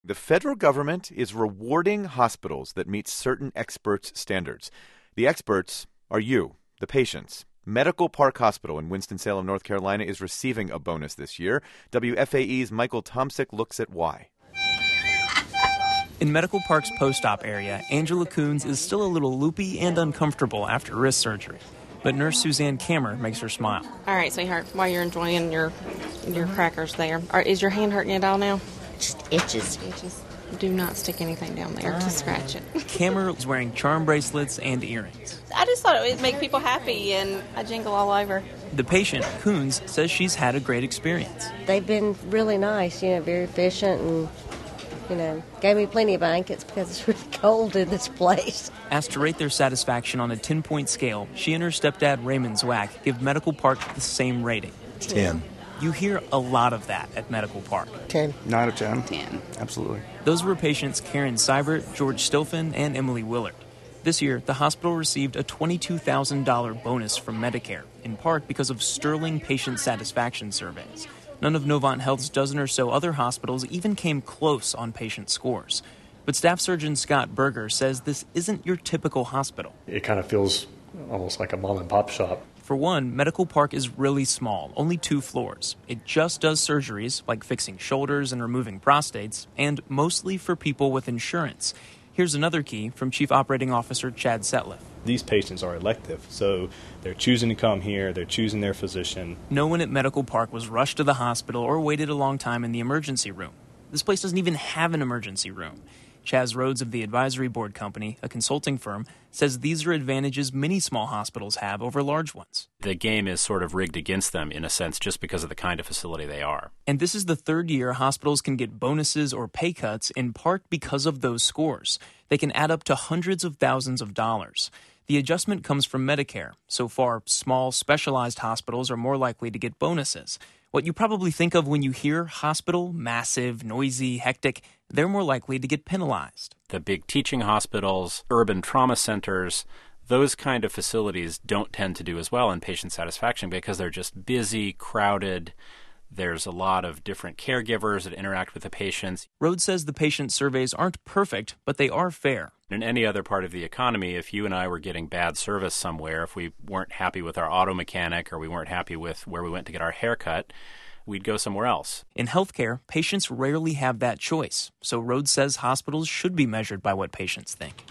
The federal government is rewarding hospitals that meet certain experts' standards. The experts are you, the patients. Medical Park Hospital in Winston-Salem, North Carolina is receiving a bonus this year. WFAE's Michael Tomsic looks at why. In Medical Park's post-op area, Angela Coons is still a little loopy and uncomfortable after wrist surgery. But nurse Suzanne Kammer makes her smile. All right, sweetheart, while you're enjoying your crackers there, is your hand hurting at all now? Just itches. Do not stick anything down there to scratch it. Kammer is wearing charm bracelets and earrings. I just thought it would make people happy, and I jingle all over. The patient, Coons, says she's had a great experience. They've been really nice, very efficient, and, gave me plenty of blankets because it's really cold in this place. Asked to rate their satisfaction on a 10-point scale, she and her stepdad, Raymond Zwack, give Medical Park the same rating. 10. You hear a lot of that at Medical Park. 10. 9 out of 10. 10. Absolutely. Those were patients Karen Seibert, George Stilfen, and Emily Willard. This year, the hospital received a $22,000 bonus from Medicare, in part because of sterling patient satisfaction surveys. None of Novant Health's dozen or so other hospitals even came close on patient scores. But staff surgeon Scott Berger says this isn't your typical hospital. It kind of feels almost like a mom and pop shop. For one, Medical Park is really small, only 2 floors. It just does surgeries, like fixing shoulders and removing prostates, and mostly for people with insurance. Here's another key from Chief Operating Officer Chad Setliff. These patients are elective, so they're choosing to come here, they're choosing their physician. No one at Medical Park was rushed to the hospital or waited a long time in the emergency room. This place doesn't even have an emergency room. Chaz Rhodes of the Advisory Board Company, a consulting firm, says these are advantages many small hospitals have over large ones. The game is sort of rigged against them, in a sense, just because of the kind of facility they are. And this is the third year hospitals can get bonuses or pay cuts, in part because of those scores. They can add up to hundreds of thousands of dollars. The adjustment comes from Medicare. So far, small, specialized hospitals are more likely to get bonuses. What you probably think of when you hear hospital, massive, noisy, hectic, they're more likely to get penalized. The big teaching hospitals, urban trauma centers, those kind of facilities don't tend to do as well in patient satisfaction because they're just busy, crowded. There's a lot of different caregivers that interact with the patients. Rhodes says the patient surveys aren't perfect, but they are fair. In any other part of the economy, if you and I were getting bad service somewhere, if we weren't happy with our auto mechanic or we weren't happy with where we went to get our hair cut, we'd go somewhere else. In healthcare, patients rarely have that choice, so Rhodes says hospitals should be measured by what patients think.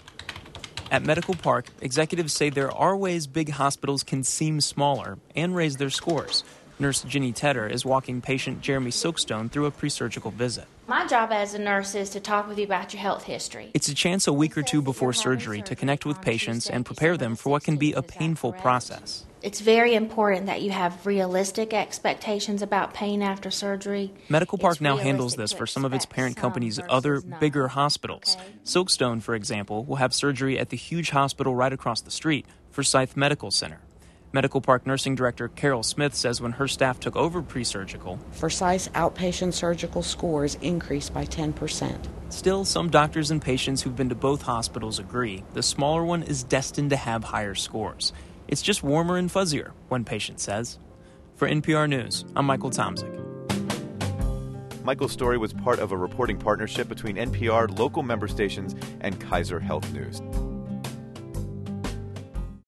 At Medical Park, executives say there are ways big hospitals can seem smaller and raise their scores. Nurse Jenny Tedder is walking patient Jeremy Silkstone through a pre-surgical visit. My job as a nurse is to talk with you about your health history. It's a chance a week or two before surgery to connect with patients and prepare them for what can be a painful process. It's very important that you have realistic expectations about pain after surgery. Medical Park now handles this for some of its parent company's other, bigger hospitals. Silkstone, for example, will have surgery at the huge hospital right across the street, Forsyth Medical Center. Medical Park Nursing Director Carol Smith says when her staff took over pre-surgical, Forsyth's outpatient surgical scores increased by 10%. Still, some doctors and patients who've been to both hospitals agree the smaller one is destined to have higher scores. It's just warmer and fuzzier, one patient says. For NPR News, I'm Michael Tomsic. Michael's story was part of a reporting partnership between NPR, local member stations, and Kaiser Health News.